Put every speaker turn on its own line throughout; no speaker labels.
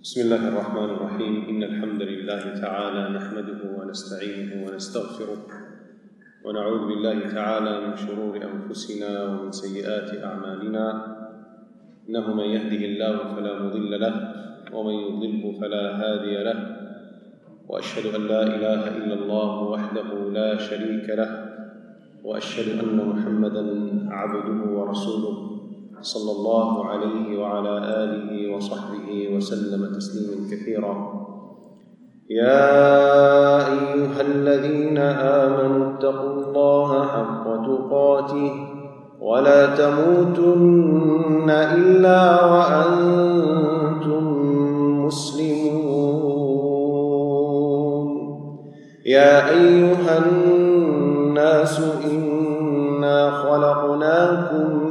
بسم الله الرحمن الرحيم إن الحمد لله تعالى نحمده ونستعينه ونستغفره ونعوذ بالله تعالى من شرور أنفسنا ومن سيئات أعمالنا إنه من يهده الله فلا مضل له ومن يضلله فلا هادي له وأشهد أن لا إله إلا الله وحده لا شريك له وأشهد أن محمدًا عبده ورسوله صلى الله عليه وعلى آله وصحبه وسلم تسليما كثيرا. يا أيها الذين آمنوا اتقوا الله حق تقاته ولا تموتن إلا وأنتم مسلمون. يا أيها الناس إنا خلقناكم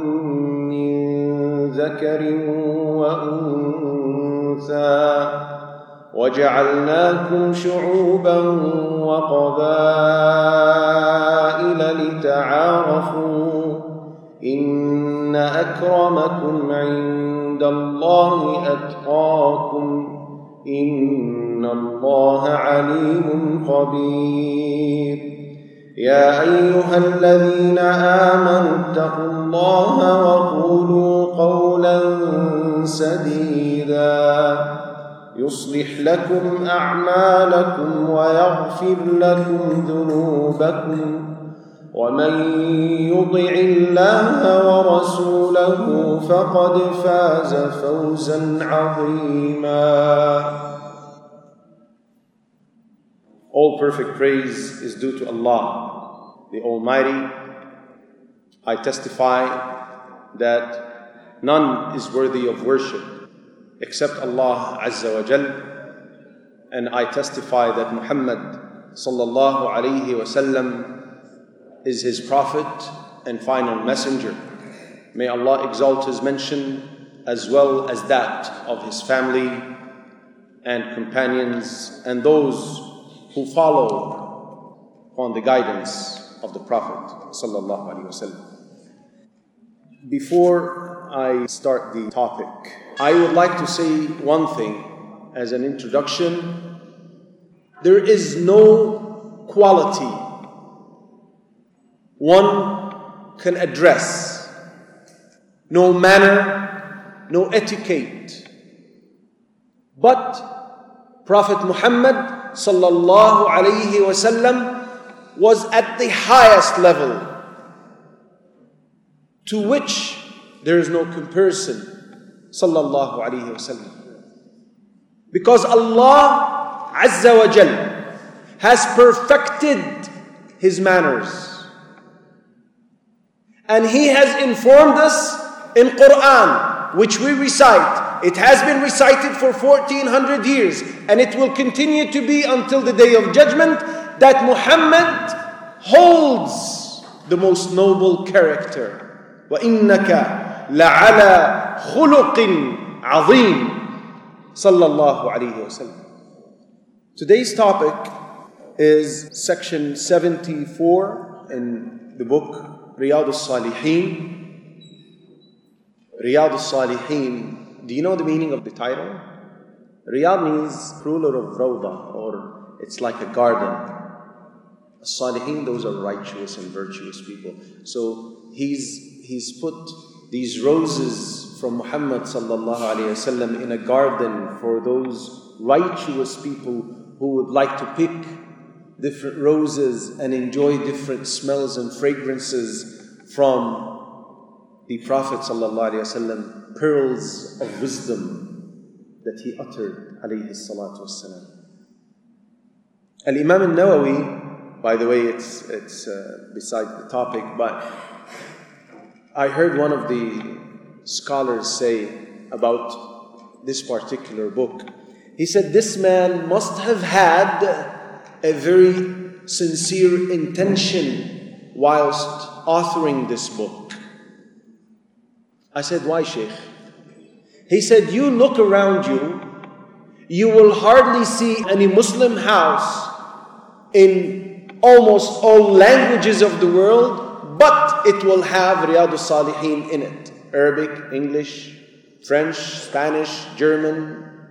ذكر وأنثى وجعلناكم شعوبا وقبائل لتعارفوا إن أكرمكم عند الله أتقاكم إن الله عليم خبير. يا أيها الذين آمنوا اتقوا الله وقولوا قولا سديدا يصلح لكم أعمالكم ويغفر لكم ذنوبكم ومن يطع الله ورسوله فقد فاز فوزا عظيما.
All perfect praise is due to Allah, the Almighty. I testify that none is worthy of worship except Allah Azza wa Jal, and I testify that Muhammad sallallahu alayhi wa sallam is his prophet and final messenger. May Allah exalt his mention as well as that of his family and companions and those who follow on the guidance of the Prophet sallallahu alaihi wasallam. Before I start the topic, I would like to say one thing as an introduction. There is no quality one can address, no manner, no etiquette, but Prophet Muhammad sallallahu alayhi wasallam was at the highest level, to which there is no comparison, sallallahu alayhi wasallam. Because Allah Azza wa Jal has perfected His manners, and He has informed us in Quran, which we recite. It has been recited for 1400 years, and it will continue to be until the Day of Judgment, that Muhammad holds the most noble character. وَإِنَّكَ لَعَلَى خُلُقٍ عَظِيمٍ sallallahu alayhi wa sallam. Today's topic is section 74 in the book Riyadh al-Salihin. Riyadh al-Salihin. Do you know the meaning of the title? Riyadh means ruler of Rawda, or it's like a garden. Salihin, those are righteous and virtuous people. So he's put these roses from Muhammad sallallahu alayhi wasallam in a garden for those righteous people who would like to pick different roses and enjoy different smells and fragrances from the Prophet sallallahu alayhi wasallam, pearls of wisdom that he uttered alayhi salatu wassalam. Al-Imam al-Nawawi, by the way, it's beside the topic, but I heard one of the scholars say about this particular book. He said this man must have had a very sincere intention whilst authoring this book. I said, why, Shaykh? He said, you look around you, you will hardly see any Muslim house in almost all languages of the world, but it will have Riyadh al-Salihin in it. Arabic, English, French, Spanish, German,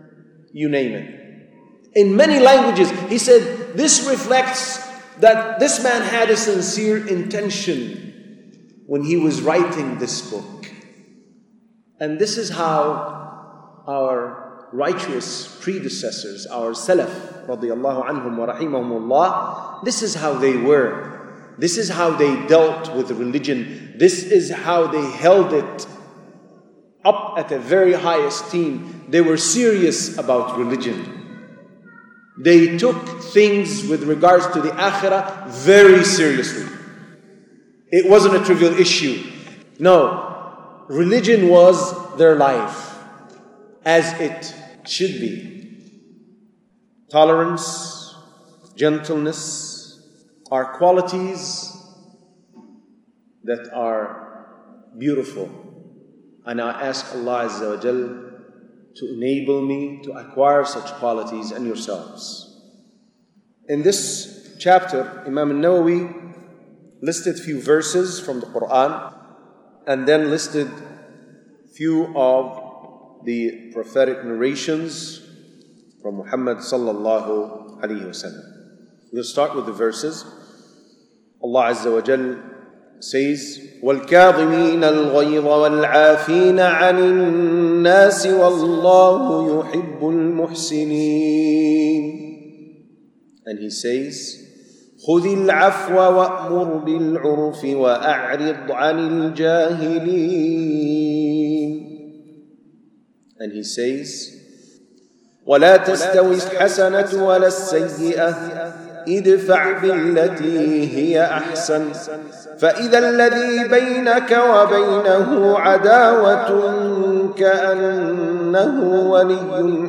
you name it. In many languages, he said, this reflects that this man had a sincere intention when he was writing this book. And this is how our righteous predecessors, our Salaf, radiyallahu anhum wa rahimahumullah, this is how they were. This is how they dealt with religion. This is how they held it up at a very high esteem. They were serious about religion. They took things with regards to the akhirah very seriously. It wasn't a trivial issue. No, religion was their life, as it should be. Tolerance, gentleness are qualities that are beautiful. And I ask Allah Azza wa Jal to enable me to acquire such qualities and yourselves. In this chapter, Imam al-Nawawi listed few verses from the Quran and then listed few of the prophetic narrations from Muhammad sallallahu alayhi wa sallam. We'll start with the verses. Allah Azza wa Jal says, وَالْكَاظِمِينَ الْغَيْظَ وَالْعَافِينَ عَنِ النَّاسِ وَاللَّهُ يُحِبُّ الْمُحْسِنِينَ. And he says, خُذِ الْعَفْوَ وَأْمُرْ بِالْعُرْفِ وَأَعْرِضْ عَنِ الْجَاهِلِينَ. And he says, وَلَا تَسْتَوِي الْحَسَنَةُ وَلَا السَّيِّئَةُ ادفع بالتي هي أحسن فإذا الذي بينك وبينه عداوة كأنه ولي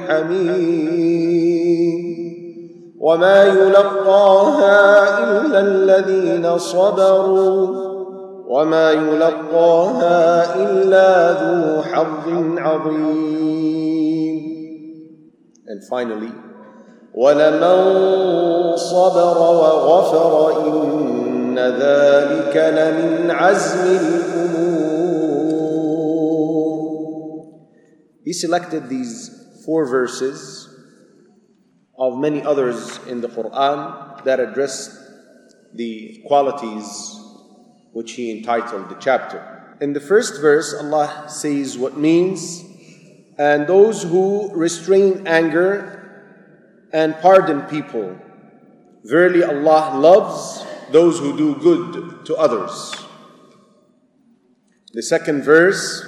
حميم وما يلقاها إلا الذين صبروا وما يلقاها إلا ذو حظ عظيم. And finally, وَلَمَنْ صَبَرَ وَغَفَرَ إِنَّ ذَلِكَ لَمِنْ عَزْمِ الْأُمُورِ. He selected these 4 verses of many others in the Quran that address the qualities which he entitled the chapter. In the first verse, Allah says what means, and those who restrain anger and pardon people. Verily Allah loves those who do good to others. The second verse,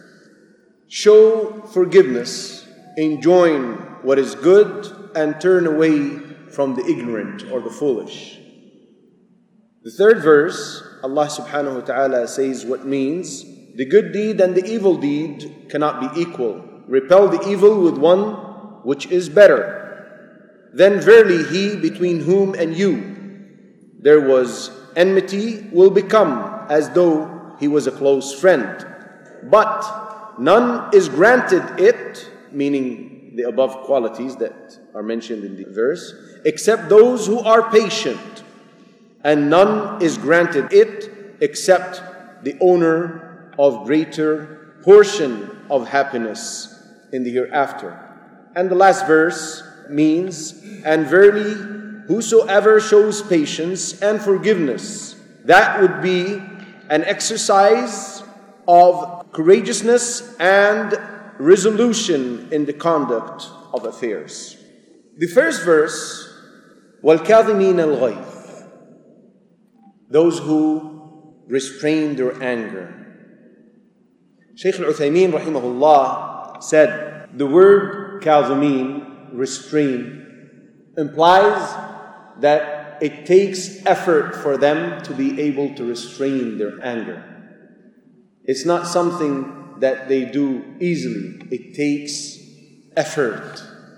show forgiveness, enjoin what is good and turn away from the ignorant or the foolish. The third verse, Allah subhanahu wa ta'ala says what means, the good deed and the evil deed cannot be equal. Repel the evil with one which is better. Then verily he between whom and you there was enmity will become as though he was a close friend. But none is granted it, meaning the above qualities that are mentioned in the verse, except those who are patient. And none is granted it except the owner of greater portion of happiness in the hereafter. And the last verse means, and verily whosoever shows patience and forgiveness, that would be an exercise of courageousness and resolution in the conduct of affairs. The first verse, وَالْكَاظِمِينَ الْغَيْظَ, those who restrain their anger. Shaykh al-Uthaymin rahimahullah said, the word كاظمين, restrain, implies that it takes effort for them to be able to restrain their anger. It's not something that they do easily. It takes effort.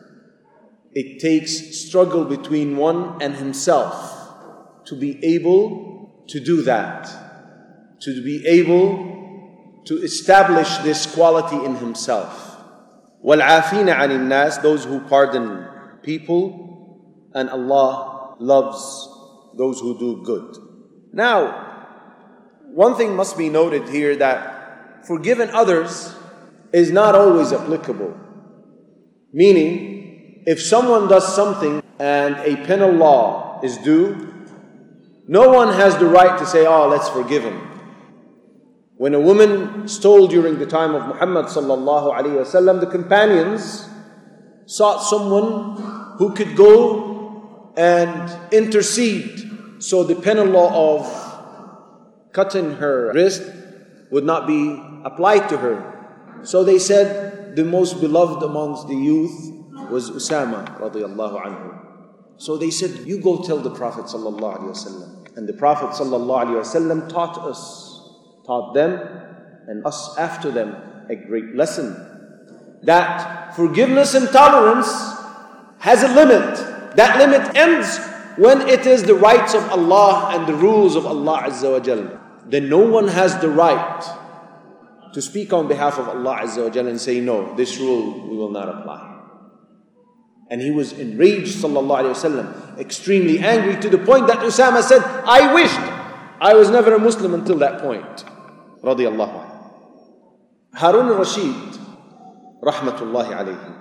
It takes struggle between one and himself to be able to do that, to be able to establish this quality in himself. وَالْعَافِينَ عَنِ النَّاسِ, those who pardon people, and Allah loves those who do good. Now, one thing must be noted here, that forgiving others is not always applicable. Meaning, if someone does something and a penal law is due, no one has the right to say, oh, let's forgive him. When a woman stole during the time of Muhammad sallallahu alaihi wasallam, the companions sought someone who could go and intercede, so the penal law of cutting her wrist would not be applied to her. So they said the most beloved amongst the youth was Usama radiallahu anhu. So they said, you go tell the Prophet sallallahu alaihi wasallam. And the Prophet sallallahu alaihi wasallam taught them and us after them a great lesson, that forgiveness and tolerance has a limit. That limit ends when it is the rights of Allah and the rules of Allah Azza wa Jal. Then no one has the right to speak on behalf of Allah Azza wa Jal and say, no, this rule we will not apply. And he was enraged, sallallahu alayhi wasallam, extremely angry, to the point that Usama said, I wished I was never a Muslim until that point. Radiyallahu anhu. Harun al-Rashid, rahmatullahi alayhi,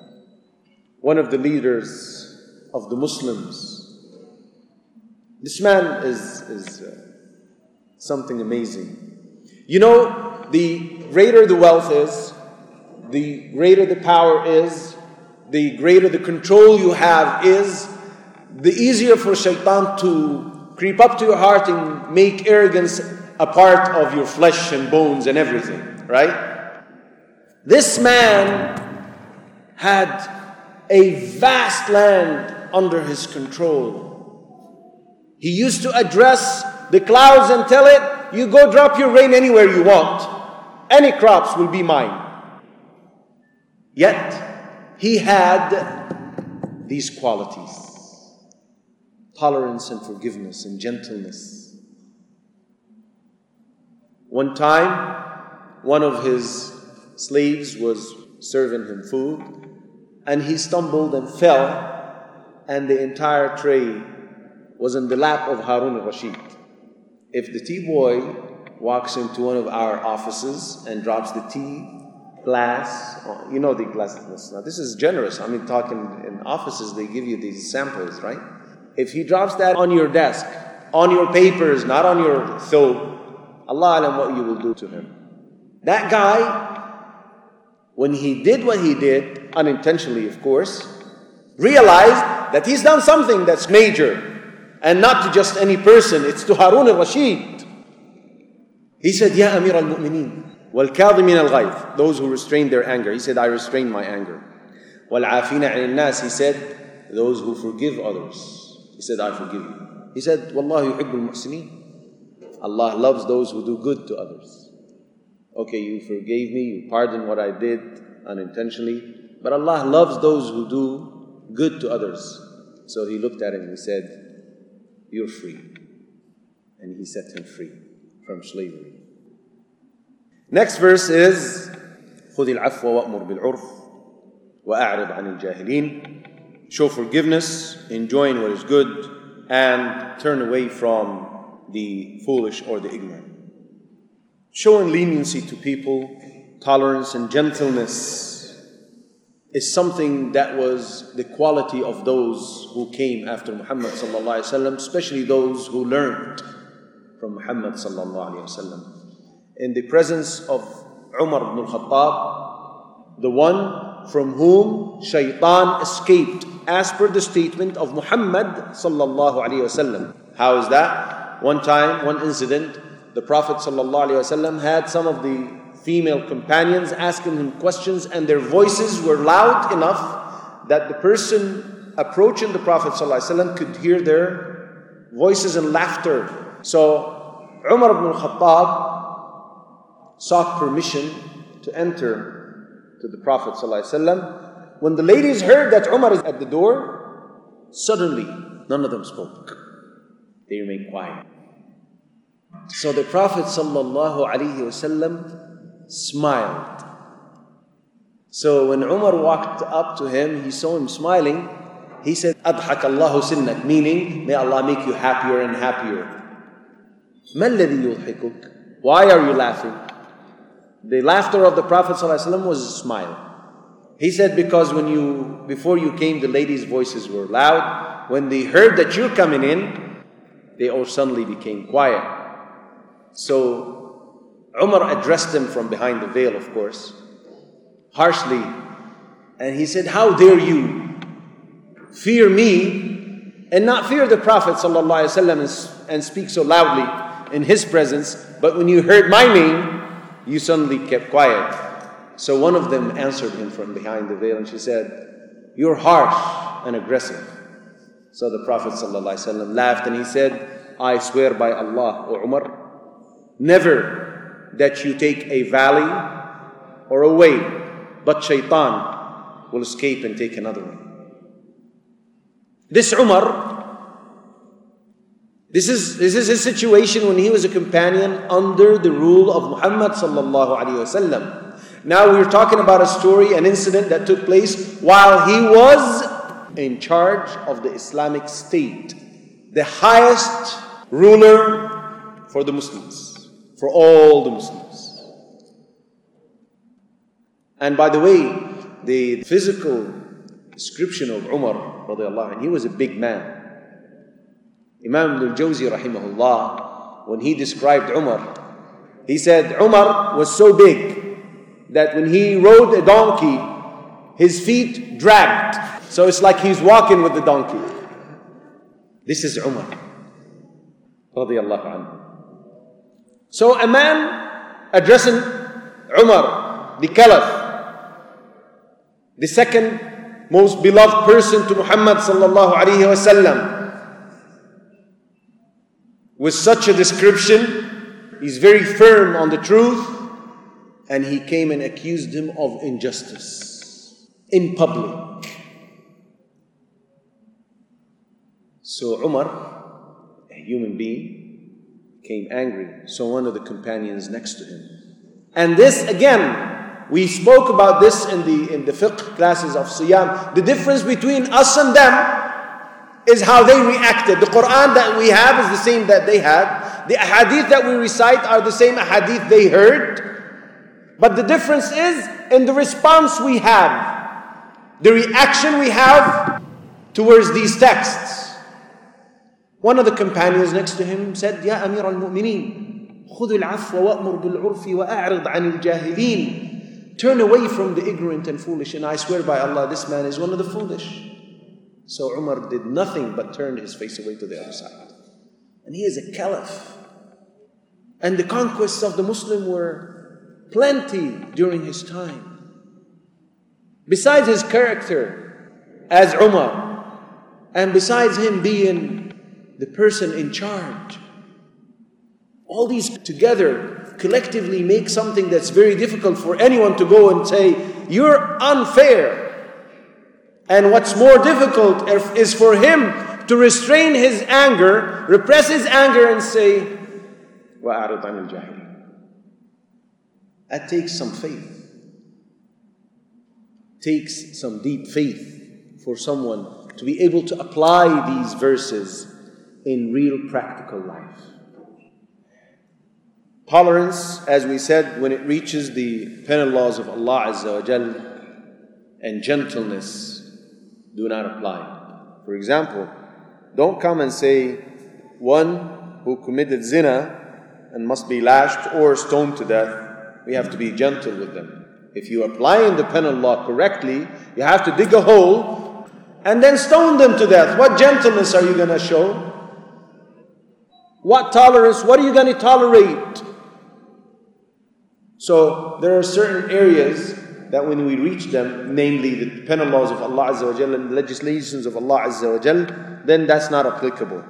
one of the leaders of the Muslims. This man is something amazing. You know, the greater the wealth is, the greater the power is, the greater the control you have is, the easier for shaitan to creep up to your heart and make arrogance a part of your flesh and bones and everything, right? This man had a vast land under his control. He used to address the clouds and tell it, you go drop your rain anywhere you want. Any crops will be mine. Yet, he had these qualities: tolerance and forgiveness and gentleness. One time, one of his slaves was serving him food, and he stumbled and fell, and the entire tray was in the lap of Harun al-Rashid. If the tea boy walks into one of our offices and drops the tea glass, you know the glass. Now this is generous. I mean, talking in offices, they give you these samples, right? If he drops that on your desk, on your papers, not on your thobe, Allah alam what you will do to him. That guy, when he did what he did, unintentionally of course, realized that he's done something that's major, and not to just any person, it's to Harun al-Rashid. He said, Ya Amir al-Mu'mineen, وَالْكَاظِمِينَ الْغَيْظِ, those who restrain their anger. He said, I restrain my anger. وَالْعَافِينَ عَنِ النَّاسِ, he said, those who forgive others. He said, I forgive you. He said, وَاللَّهُ يُحِبُّ الْمُحْسِنِينَ, Allah loves those who do good to others. Okay, you forgave me, you pardoned what I did unintentionally, but Allah loves those who do good to others. So he looked at him and he said, you're free. And he set him free from slavery. Next verse is خُذِ الْعَفْوَ وَأْمُرْ بِالْعُرْفِ وَأَعْرِضْ عَنِ الْجَاهِلِينَ. Show forgiveness, enjoin what is good, and turn away from the foolish or the ignorant. Showing leniency to people, tolerance and gentleness is something that was the quality of those who came after Muhammad sallallahu alaihi wasallam, especially those who learned from Muhammad sallallahu alaihi wasallam. In the presence of Umar ibn al-Khattab, the one from whom shaitan escaped, as per the statement of Muhammad sallallahu alaihi wasallam. How is that? One time, one incident, the Prophet sallallahu alaihi wasallam had some of the female companions asking him questions, and their voices were loud enough that the person approaching the Prophet ﷺ could hear their voices and laughter. So Umar ibn al-Khattab sought permission to enter to the Prophet ﷺ. When the ladies heard that Umar is at the door, suddenly none of them spoke. They remained quiet. So the Prophet ﷺ smiled. So when Umar walked up to him, he saw him smiling. He said, أَضْحَكَ اللَّهُ سِنَّكَ, meaning, may Allah make you happier and happier. مَا الَّذِي يُضْحِكُكَ? Why are you laughing? The laughter of the Prophet ﷺ was a smile. He said, because before you came, the ladies' voices were loud. When they heard that you're coming in, they all suddenly became quiet. So Umar addressed them from behind the veil, of course, harshly. And he said, how dare you fear me and not fear the Prophet ﷺ and speak so loudly in his presence, but when you heard my name, you suddenly kept quiet. So one of them answered him from behind the veil, and she said, you're harsh and aggressive. So the Prophet ﷺ laughed and he said, I swear by Allah, O Umar, never that you take a valley or a way, but shaitan will escape and take another way. This Umar, this is his situation when he was a companion under the rule of Muhammad sallallahu alaihi wasallam. Now we're talking about a story, an incident that took place while he was in charge of the Islamic State, the highest ruler for the Muslims, for all the Muslims. And by the way, the physical description of Umar radiallahu anhu, he was a big man. Imam Ibn al-Jawzi rahimahullah, when he described Umar, he said Umar was so big that when he rode a donkey, his feet dragged. So it's like he's walking with the donkey. This is Umar radiallahu anhu. So a man addressing Umar, the Caliph, the second most beloved person to Muhammad sallallahu alaihi wasallam, with such a description, he's very firm on the truth, and he came and accused him of injustice in public. So Umar, a human being, became angry. So one of the companions next to him. And this again, we spoke about this in the fiqh classes of Siyam. The difference between us and them is how they reacted. The Quran that we have is the same that they had. The ahadith that we recite are the same ahadith they heard. But the difference is in the response we have, the reaction we have towards these texts. One of the companions next to him said, Ya Amir al-Mu'mineen, خُذُ الْعَفْوَ وَأْمُرْ بِالْعُرْفِ وَأَعْرِضْ عَنِ الْجَاهِلِينَ. Turn away from the ignorant and foolish. And I swear by Allah, this man is one of the foolish. So Umar did nothing but turned his face away to the other side. And he is a caliph. And the conquests of the Muslim were plenty during his time. Besides his character as Umar, and besides him being the person in charge, all these together collectively make something that's very difficult for anyone to go and say, you're unfair. And what's more difficult is for him to restrain his anger, repress his anger and say, وَأَعْرِضْ عَنِ الْجَاهِلِينَ. That takes some faith. Takes some deep faith for someone to be able to apply these verses in real practical life. Tolerance, as we said, when it reaches the penal laws of Allah Azza wa Jal, and gentleness do not apply. For example, don't come and say one who committed zina and must be lashed or stoned to death, we have to be gentle with them. If you apply in the penal law correctly, you have to dig a hole and then stone them to death. What gentleness are you going to show? What tolerance? What are you going to tolerate? So there are certain areas that when we reach them, namely the penal laws of Allah Azza wa Jal and the legislations of Allah Azza wa Jal, then that's not applicable.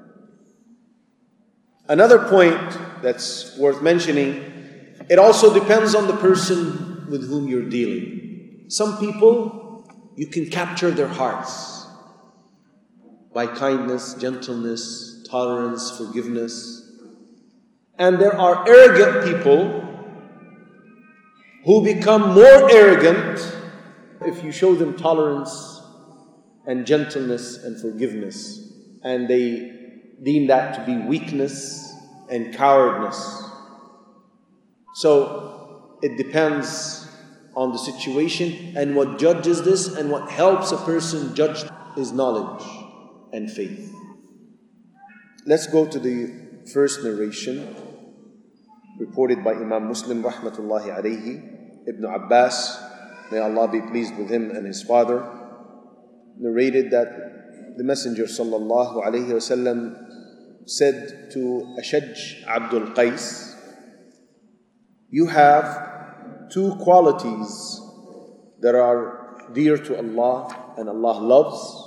Another point that's worth mentioning, it also depends on the person with whom you're dealing. Some people, you can capture their hearts by kindness, gentleness, tolerance, forgiveness. And there are arrogant people who become more arrogant if you show them tolerance and gentleness and forgiveness, and they deem that to be weakness and cowardness. So it depends on the situation, and what judges this and what helps a person judge is knowledge and faith. Let's go to the first narration reported by Imam Muslim rahmatullahi alayhi. Ibn Abbas, may Allah be pleased with him and his father, narrated that the Messenger sallallahu alayhi wasallam said to Ashaj Abdul Qais, you have two qualities that are dear to Allah and Allah loves: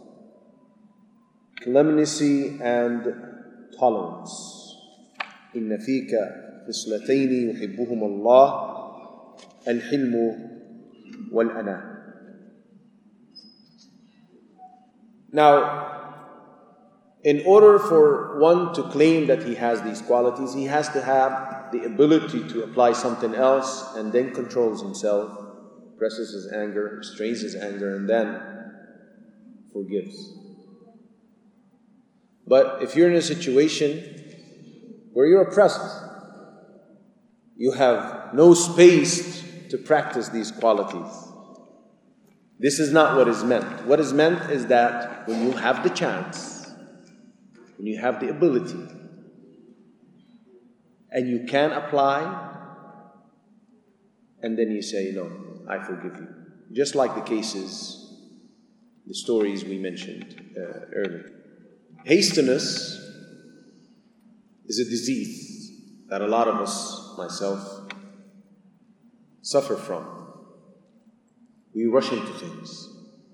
clemency and tolerance. إن فيك خصلتين يحبهما الله الحلم والأناة. Now, in order for one to claim that he has these qualities, he has to have the ability to apply something else and then controls himself, represses his anger, restrains his anger, and then forgives. But if you're in a situation where you're oppressed, you have no space to practice these qualities. This is not what is meant. What is meant is that when you have the chance, when you have the ability, and you can apply, and then you say, no, I forgive you. Just like the cases, the stories we mentioned earlier. Hastiness is a disease that a lot of us, myself, suffer from. We rush into things.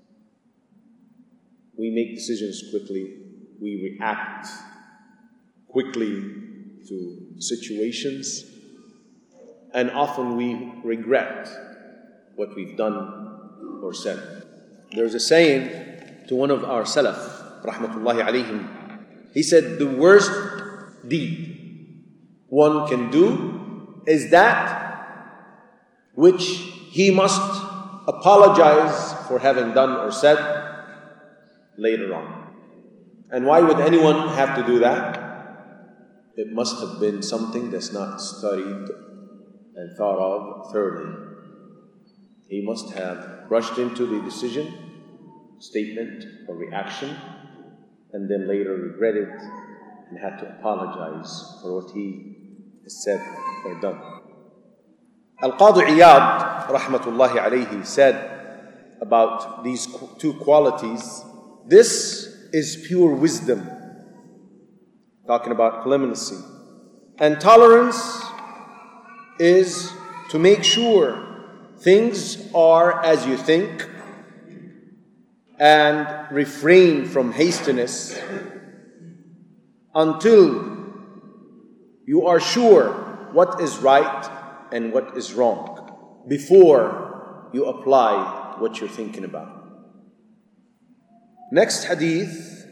We make decisions quickly. We react quickly to situations. And often we regret what we've done or said. There's a saying to one of our Salaf, rahmatullahi alayhim. He said, the worst deed one can do is that which he must apologize for having done or said later on. And why would anyone have to do that? It must have been something that's not studied and thought of thoroughly. He must have rushed into the decision, statement, or reaction, and then later regretted and had to apologize for what he has said or done. Al-Qadi Iyad, rahmatullahi alayhi, said about these two qualities, this is pure wisdom. Talking about clemency. And tolerance is to make sure things are as you think and refrain from hastiness until you are sure what is right and what is wrong before you apply what you're thinking about. Next hadith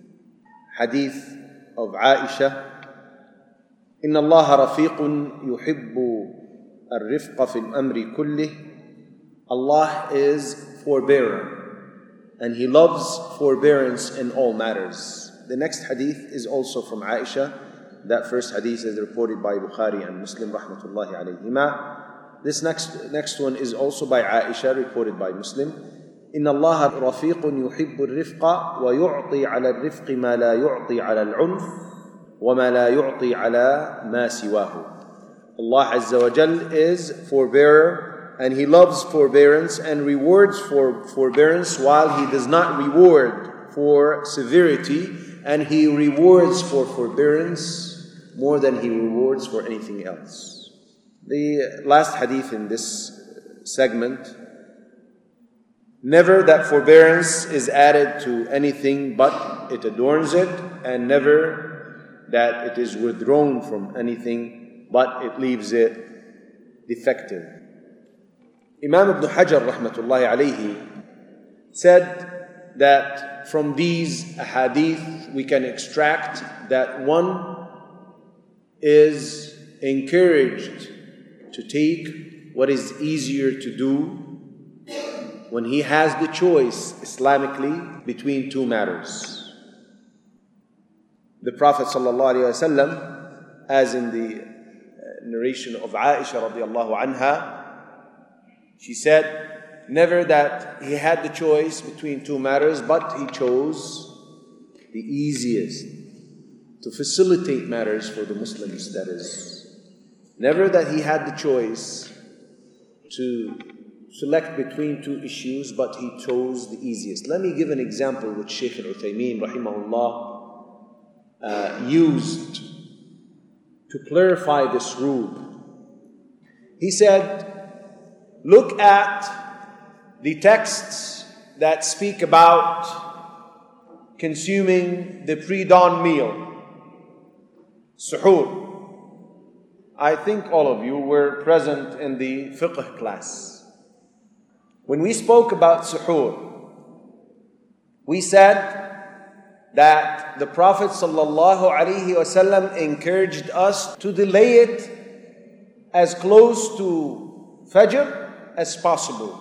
of Aisha. إن الله رفيق يحب الرفق في الأمر كله. Allah is forbearing and He loves forbearance in all matters. The next hadith is also from Aisha. That first hadith is reported by Bukhari and Muslim rahmatullahi alayhima. This next one is also by Aisha, reported by Muslim. إن الله رفيق يحب الرفق ويعطي على الرفق ما لا يعطي على العنف وما لا يعطي على ما سواه. Allah Azza wa Jal is forbearer and He loves forbearance and rewards for forbearance while He does not reward for severity, and He rewards for forbearance more than He rewards for anything else. The last hadith in this segment: never that forbearance is added to anything but it adorns it, and never that it is withdrawn from anything but it leaves it defective. Imam Ibn Hajar rahmatullahi alayhi said that from these ahadith we can extract that one is encouraged to take what is easier to do when he has the choice Islamically between two matters. The Prophet ﷺ, as in the narration of Aisha radiallahu anha, She said, never that he had the choice between two matters, but he chose the easiest to facilitate matters for the Muslims, that is. Never that he had the choice to select between two issues, but he chose the easiest. Let me give an example which Shaykh al-Uthaymeen, rahimahullah, used to clarify this rule. He said, look at the texts that speak about consuming the pre-dawn meal, suhoor. I think all of you were present in the fiqh class. When we spoke about suhoor, we said that the Prophet ﷺ encouraged us to delay it as close to Fajr as possible.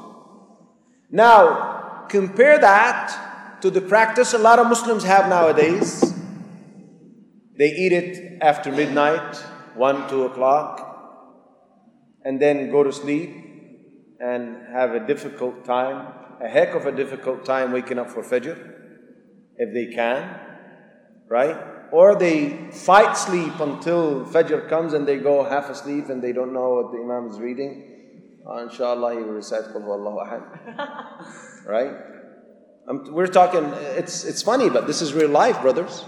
Now, compare that to the practice a lot of Muslims have nowadays. They eat it after midnight, 1, 2 o'clock, and then go to sleep and have a difficult time, a heck of a difficult time waking up for Fajr, if they can, right? Or they fight sleep until Fajr comes and they go half asleep and they don't know what the Imam is reading. Inshallah, he will recite Qul Huwallahu Ahad. Right? We're talking, it's funny, but this is real life, brothers.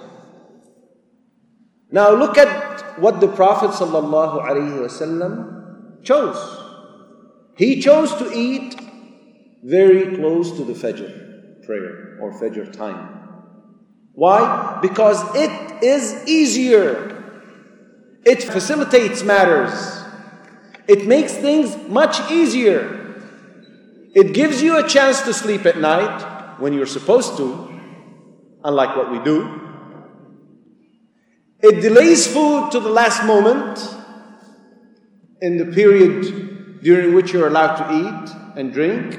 Now look at what the Prophet ﷺ chose. He chose to eat very close to the Fajr prayer or Fajr time. Why? Because it is easier. It facilitates matters. It makes things much easier. It gives you a chance to sleep at night when you're supposed to, unlike what we do. It delays food to the last moment in the period during which you're allowed to eat and drink.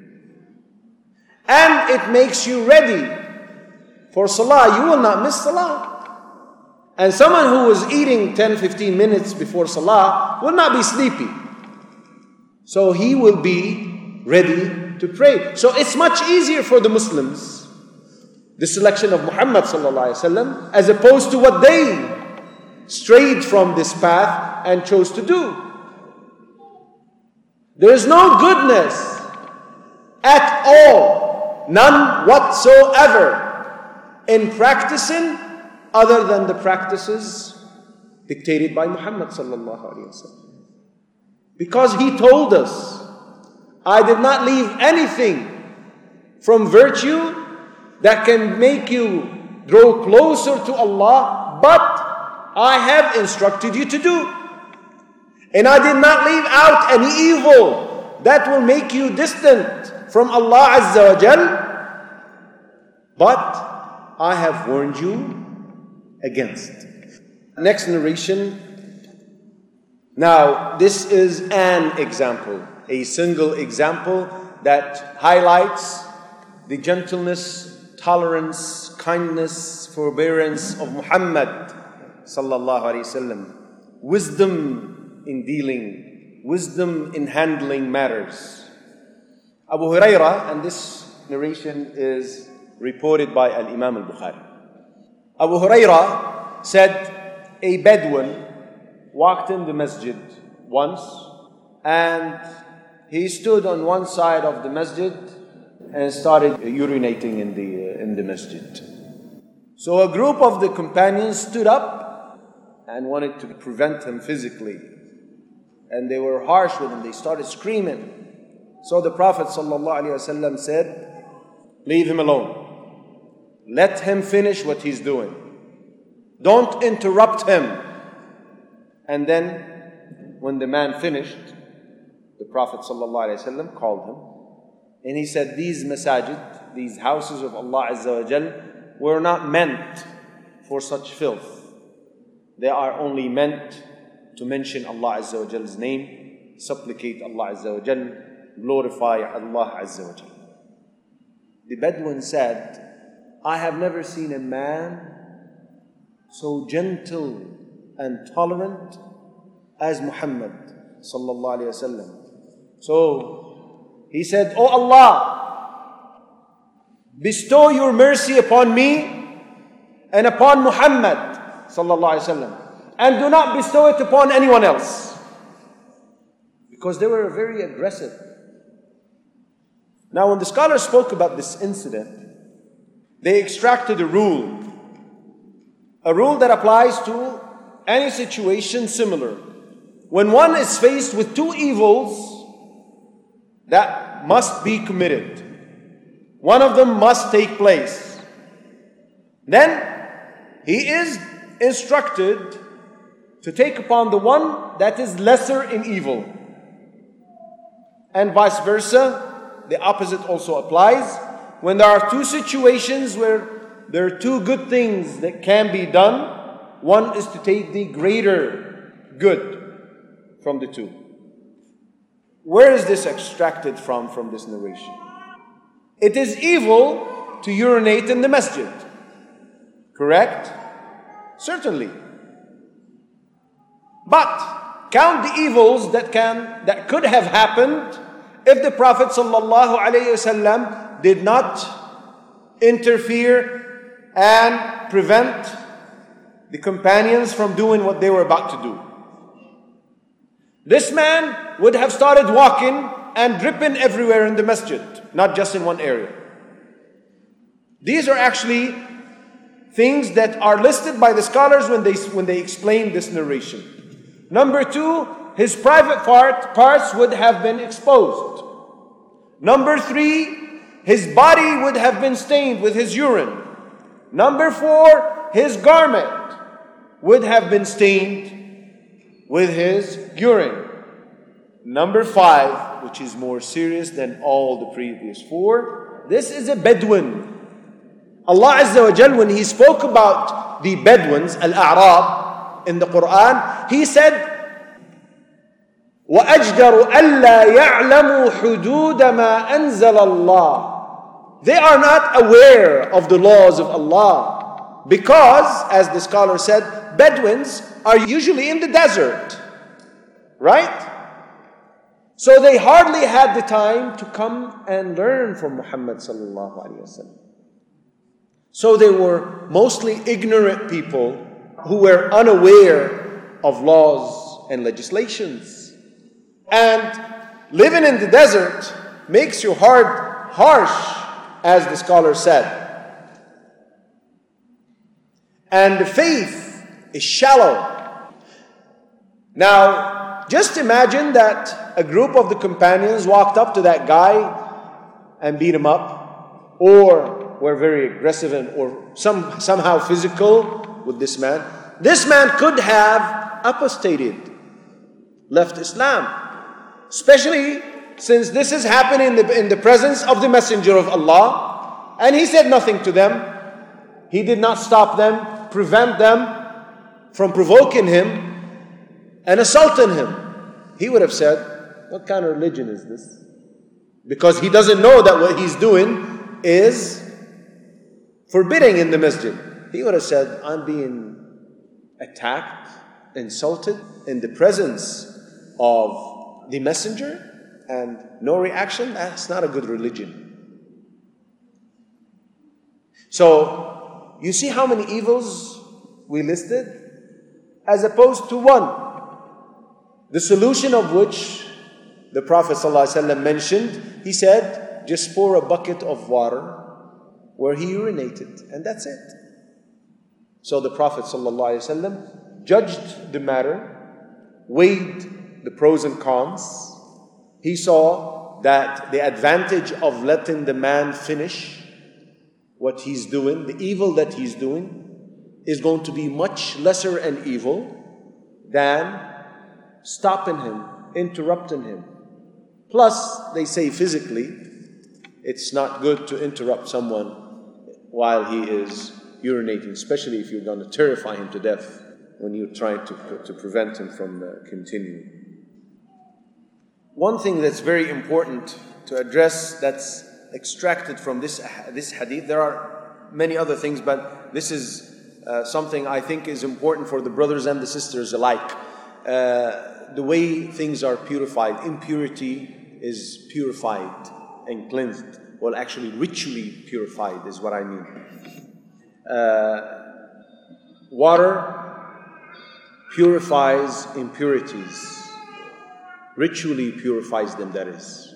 And it makes you ready for Salah. You will not miss Salah. And someone who was eating 10-15 minutes before Salah will not be sleepy. So he will be ready to pray. So it's much easier for the Muslims, the selection of Muhammad ﷺ, as opposed to what they strayed from this path and chose to do. There is no goodness at all, none whatsoever, in practicing other than the practices dictated by Muhammad ﷺ. Because he told us, I did not leave anything from virtue that can make you draw closer to Allah, but I have instructed you to do. And I did not leave out any evil that will make you distant from Allah Azza wa Jal, but I have warned you against. Next narration. Now, this is an example, a single example that highlights the gentleness, tolerance, kindness, forbearance of Muhammad sallallahu alaihi wasallam. Wisdom in dealing, wisdom in handling matters. Abu Hurairah, and this narration is reported by Al-Imam al-Bukhari. Abu Hurairah said a Bedouin walked in the masjid once, and he stood on one side of the masjid and started urinating in the masjid. So a group of the companions stood up and wanted to prevent him physically, and they were harsh with him. They started screaming. So the Prophet ﷺ said, leave him alone. Let him finish what he's doing. Don't interrupt him. And then, when the man finished, the Prophet ﷺ called him, and he said, these masajid, these houses of Allah Azza wa Jal, were not meant for such filth. They are only meant to mention Allah Azza wa Jal's name, supplicate Allah Azza wa Jal, glorify Allah Azza wa Jal. The Bedouin said, I have never seen a man so gentle and tolerant as Muhammad sallallahu alaihi wasallam. So He said, "O Allah, bestow your mercy upon me and upon Muhammad sallallahu alaihi wasallam, and do not bestow it upon anyone else." Because they were very aggressive. Now, when the scholars spoke about this incident, they extracted a rule that applies to any situation similar. When one is faced with two evils that must be committed, one of them must take place, then he is instructed to take upon the one that is lesser in evil. And vice versa, the opposite also applies. When there are two situations where there are two good things that can be done, one is to take the greater good from the two. Where is this extracted from this narration? It is evil to urinate in the masjid. Correct? Certainly. But count the evils that could have happened if the Prophet ﷺ did not interfere and prevent the companions from doing what they were about to do. This man would have started walking and dripping everywhere in the masjid, not just in one area. These are actually things that are listed by the scholars when they explain this narration. Number two, his private parts would have been exposed. Number three, his body would have been stained with his urine. Number four, his garment would have been stained with his urine. Number five, which is more serious than all the previous four, this is a Bedouin. Allah Azza wa Jal, when He spoke about the Bedouins, Al-A'rab, in the Quran, He said, وَأَجْدَرُ أَلَّا يَعْلَمُوا حُدُودَ مَا أَنزَلَ اللَّهِ. They are not aware of the laws of Allah. Because, as the scholar said, Bedouins are usually in the desert. Right? So they hardly had the time to come and learn from Muhammad sallallahu alaihi wasallam. So they were mostly ignorant people who were unaware of laws and legislations. And living in the desert makes your heart harsh, as the scholar said. And the faith is shallow. Now, just imagine that a group of the companions walked up to that guy and beat him up, or were very aggressive or somehow physical with this man. This man could have apostated, left Islam. Especially since this is happening in the presence of the Messenger of Allah. And he said nothing to them. He did not stop them, prevent them from provoking him and assaulting him. He would have said, what kind of religion is this? Because he doesn't know that what he's doing is forbidding in the masjid. He would have said, I'm being attacked, insulted in the presence of the messenger, and no reaction. That's not a good religion. So, you see how many evils we listed? As opposed to one. The solution of which the Prophet ﷺ mentioned, he said, just pour a bucket of water where he urinated, and that's it. So the Prophet ﷺ judged the matter, weighed the pros and cons. He saw that the advantage of letting the man finish what he's doing, the evil that he's doing, is going to be much lesser an evil than stopping him, interrupting him. Plus, they say physically, it's not good to interrupt someone while he is urinating, especially if you're going to terrify him to death when you're trying to prevent him from continuing. One thing that's very important to address that's extracted from this hadith, there are many other things, but this is something I think is important for the brothers and the sisters alike. The way things are purified, impurity is purified and cleansed. Well, actually, ritually purified is what I mean. Water purifies impurities. Ritually purifies them, that is.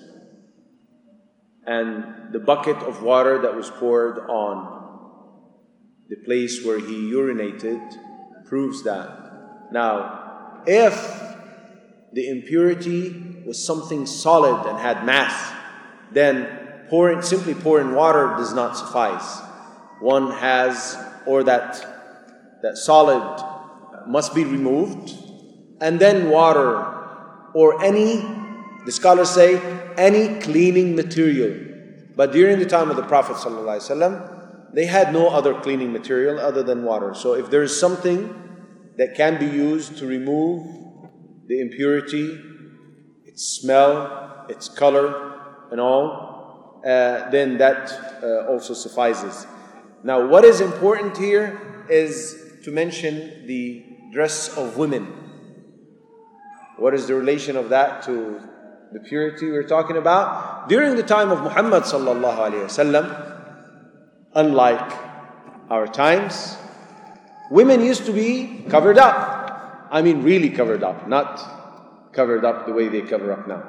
And the bucket of water that was poured on the place where he urinated proves that. Now, if the impurity was something solid and had mass, then simply pouring water does not suffice. One has, or that solid must be removed, and then water, or the scholars say, any cleaning material. But during the time of the Prophet ﷺ, they had no other cleaning material other than water. So if there is something that can be used to remove the impurity, its smell, its color, and all, then that also suffices. Now, what is important here is to mention the dress of women. What is the relation of that to the purity we're talking about? During the time of Muhammad sallallahu alaihi wasallam, unlike our times, women used to be covered up. I mean, really covered up, not covered up the way they cover up now.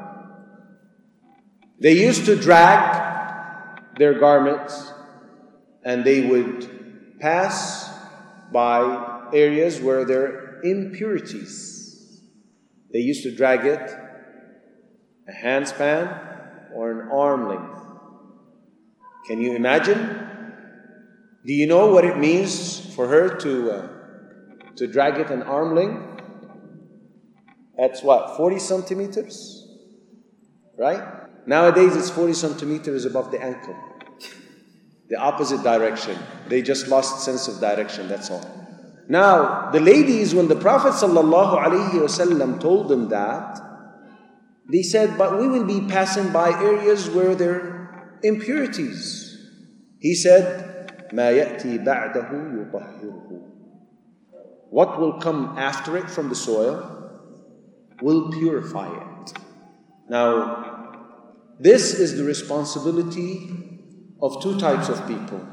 They used to drag their garments, and they would pass by areas where there are impurities. They used to drag it a handspan or an arm length. Can you imagine? Do you know what it means for her to drag it an arm length? That's what, 40 centimeters? Right? Nowadays it's 40 centimeters above the ankle. The opposite direction. They just lost sense of direction, that's all. Now, the ladies, when the Prophet ﷺ told them that, they said, but we will be passing by areas where there are impurities. He said, مَا يَأْتِي بَعْدَهُ يُطَهِّرُهُ. What will come after it from the soil will purify it. Now, this is the responsibility of two types of people.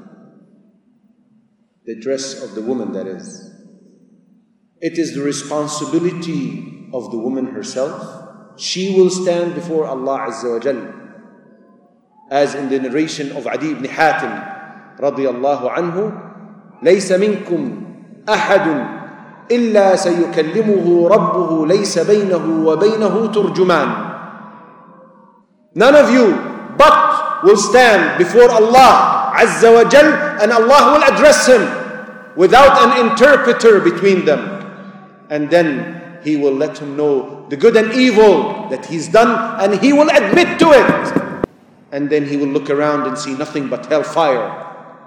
The dress of the woman, that is. It is the responsibility of the woman herself. She will stand before Allah Azza wa Jal. As in the narration of Adi ibn Hatim radiyallahu anhu, لَيْسَ مِنْكُمْ أَحَدٌ إِلَّا سَيُكَلِّمُهُ رَبُّهُ لَيْسَ بَيْنَهُ وَبَيْنَهُ تُرْجُمَانٌ. None of you but will stand before Allah Azza wa Jal, and Allah will address him without an interpreter between them. And then He will let him know the good and evil that he's done, and he will admit to it. And then he will look around and see nothing but hellfire.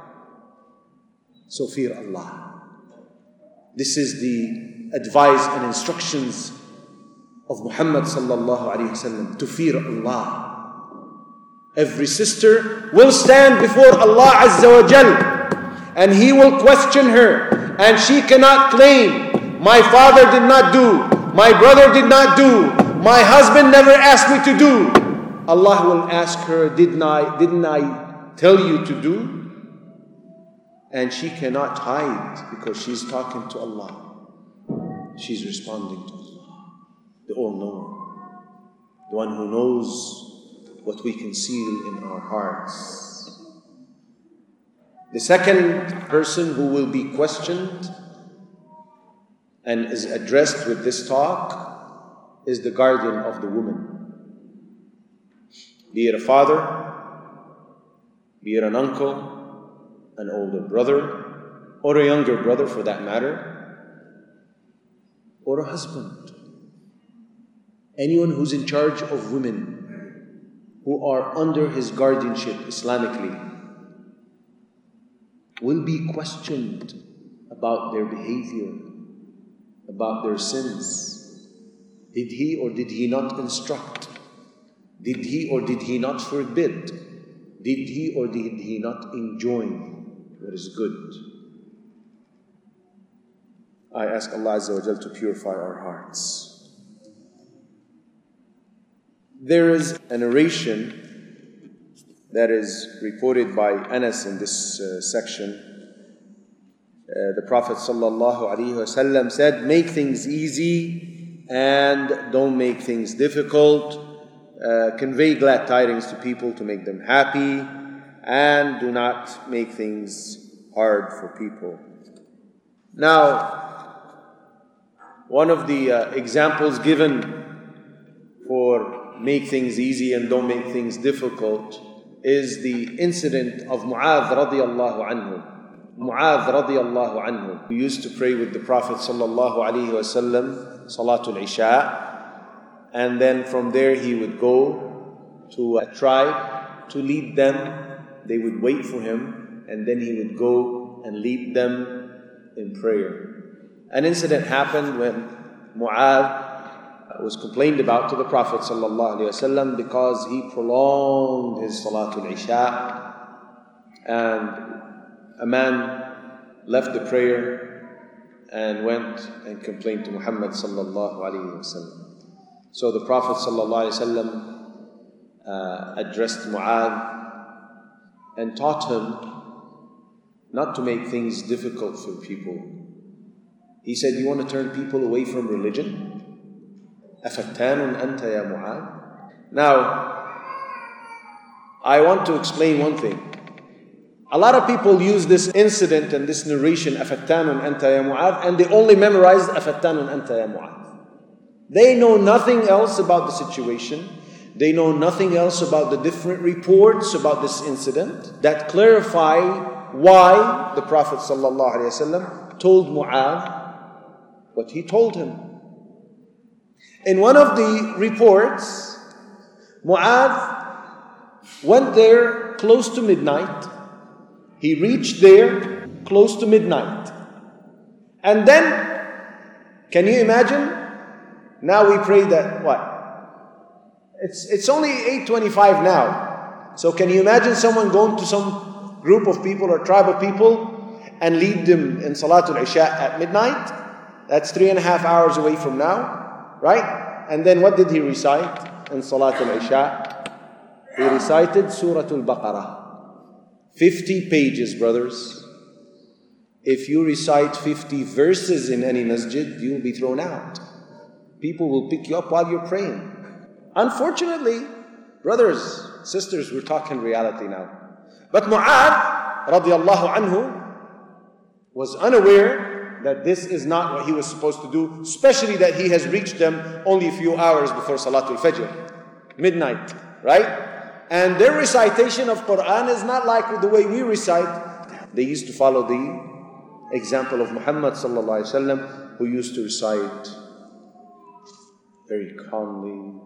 So fear Allah. This is the advice and instructions of Muhammad sallallahu alaihi wasallam, to fear Allah. Every sister will stand before Allah Azza wa Jal, and He will question her, and she cannot claim, my father did not do, my brother did not do, my husband never asked me to do. Allah will ask her, didn't I tell you to do? And she cannot hide, because she's talking to Allah. She's responding to Allah, the All-Knower, the one who knows what we conceal in our hearts. The second person who will be questioned and is addressed with this talk is the guardian of the woman. Be it a father, be it an uncle, an older brother, or a younger brother for that matter, or a husband. Anyone who's in charge of women who are under his guardianship Islamically will be questioned about their behavior, about their sins. Did he or did he not instruct? Did he or did he not forbid? Did he or did he not enjoin what is good? I ask Allah Azza wa Jal to purify our hearts. There is a narration that is reported by Anas in this section. The Prophet ﷺ said, make things easy and don't make things difficult. Convey glad tidings to people to make them happy, and do not make things hard for people. Now, one of the examples given for make things easy and don't make things difficult is the incident of Mu'adh radiallahu anhu. Mu'adh radiallahu anhu, who used to pray with the Prophet sallallahu alaihi wasallam, Salatul Isha, and then from there he would go to a tribe to lead them. They would wait for him, and then he would go and lead them in prayer. An incident happened when Mu'adh was complained about to the Prophet ﷺ because he prolonged his Salatul Isha, and a man left the prayer and went and complained to Muhammad ﷺ. So the Prophet ﷺ addressed Mu'adh and taught him not to make things difficult for people. He said, you want to turn people away from religion? أَفَتَّانٌ أَنْتَ يَا مُعَاذ? Now, I want to explain one thing. A lot of people use this incident and this narration, أَفَتَّانٌ أَنْتَ يَا مُعَاذ, and they only memorize أَفَتَّانٌ أَنْتَ يَا مُعَاذ. They know nothing else about the situation. They know nothing else about the different reports about this incident that clarify why the Prophet ﷺ told Mu'adh what he told him. In one of the reports, Mu'adh went there close to midnight. He reached there close to midnight. And then, can you imagine? Now we pray that, what? It's only 8:25 now. So can you imagine someone going to some group of people or tribe of people and lead them in Salatul Isha at midnight? That's 3.5 hours away from now, right? And then what did he recite in Salatul Isha? He recited Suratul Baqarah. 50 pages, brothers. If you recite 50 verses in any masjid, you will be thrown out. People will pick you up while you're praying. Unfortunately, brothers, sisters, we're talking reality now. But Mu'adh radiallahu anhu was unaware that this is not what he was supposed to do, especially that he has reached them only a few hours before Salatul Fajr, midnight, right? And their recitation of Quran is not like the way we recite. They used to follow the example of Muhammad sallallahu alaihi wasallam, who used to recite very calmly,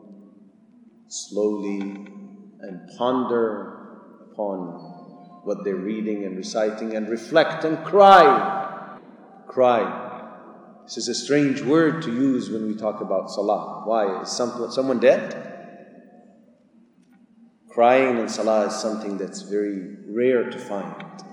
slowly, and ponder upon what they're reading and reciting, and reflect and cry. Cry. This is a strange word to use when we talk about salah. Why? Is someone dead? Crying in salah is something that's very rare to find.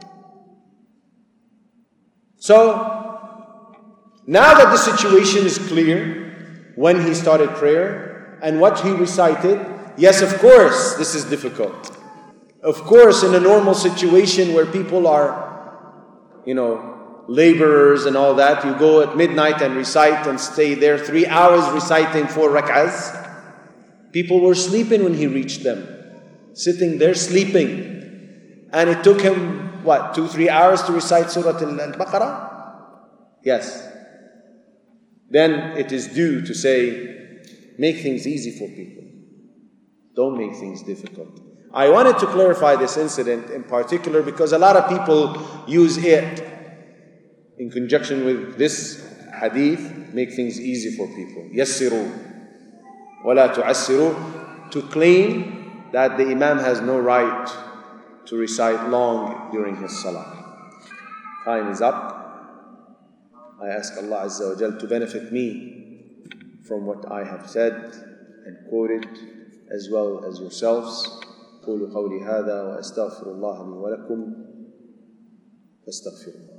So, now that the situation is clear, when he started prayer and what he recited, yes, of course, this is difficult. Of course, in a normal situation where people are, laborers and all that, you go at midnight and recite and stay there 3 hours reciting 4 rak'ahs. People were sleeping when he reached them. Sitting there sleeping. And it took him, 2-3 hours to recite Surah Al-Baqarah? Yes. Then it is due to say, make things easy for people. Don't make things difficult. I wanted to clarify this incident in particular because a lot of people use it in conjunction with this hadith, make things easy for people. Yassiru, wala tu'assiru, to claim that the Imam has no right to recite long during his salah. Time is up. I ask Allah Azza wa Jal to benefit me from what I have said and quoted, as well as yourselves. قولوا قولي هذا وأستغفر الله لي ولكم فاستغفروه.